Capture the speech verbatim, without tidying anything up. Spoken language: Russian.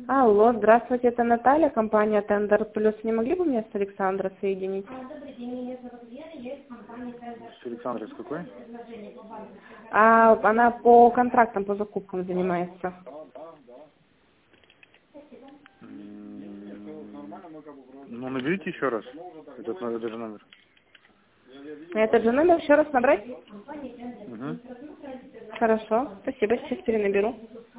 Алло, здравствуйте, это Наталья, компания Тендер Плюс. Не могли бы меня с Александрой соединить? С Александрой с какой? А, она по контрактам, по закупкам занимается. Ну, наберите еще раз. Этот, этот же номер. Этот же номер еще раз набрать? Угу. Хорошо, спасибо, сейчас перенаберу.